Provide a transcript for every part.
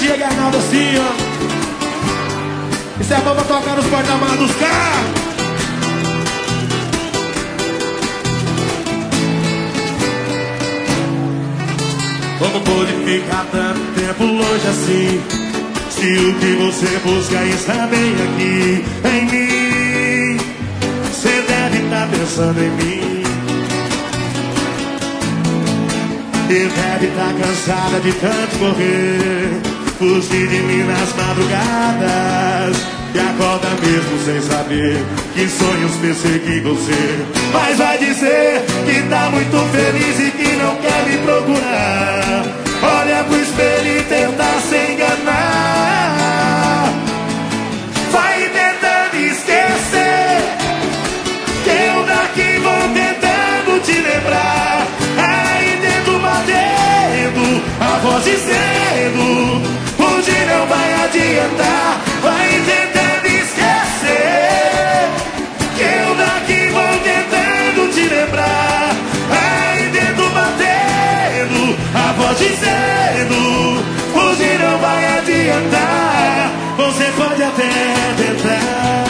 Diego Arnaldo assim, ó. Isso é bom pra tocar nos porta-malas dos carros. Como pode ficar tanto tempo longe assim? Se o que você busca está bem aqui em mim, você deve estar pensando em mim e deve estar cansada de tanto correr, fugir de mim nas madrugadas e acorda mesmo sem saber que sonhos persegui você. Mas vai dizer que tá muito feliz e que não quer me procurar. Olha pro espelho e tenta se enganar. Vai tentando esquecer que eu daqui vou tentando te lembrar. Aí dentro batendo, a voz dizendo: hoje não vai adiantar. Vai tentando esquecer que eu daqui vou tentando te lembrar. Aí dentro batendo, a voz dizendo: hoje não vai adiantar. Você pode até tentar.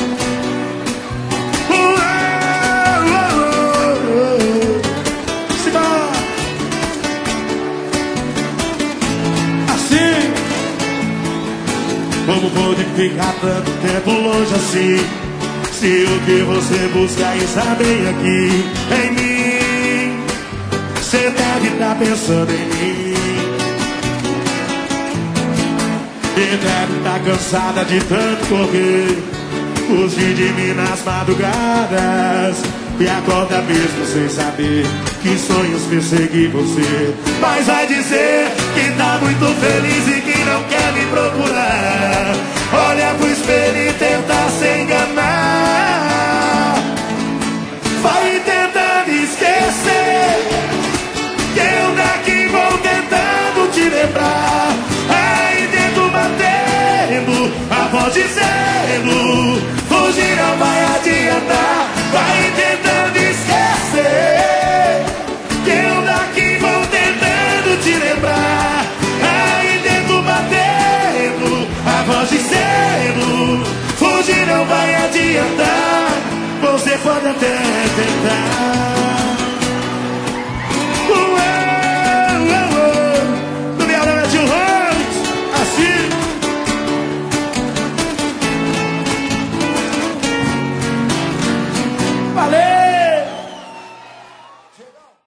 Assim, como pode ficar tanto tempo longe assim? Se o que você busca está bem aqui em mim, você deve estar pensando em mim e deve estar cansada de tanto correr, fugir de mim nas madrugadas e acorda mesmo sem saber que sonhos persegui você. Mas vai dizer que tá muito feliz e que não quer me procurar. Olha pro espelho e tenta se enganar. Vai tentando esquecer que eu daqui vou tentando te lembrar. Aí dentro batendo, a voz dizendo: hoje não vai adiantar. Vai tentando esquecer que eu daqui vou tentando te lembrar. Aí dentro batendo, a voz dizendo: hoje não vai adiantar. Você pode até tentar.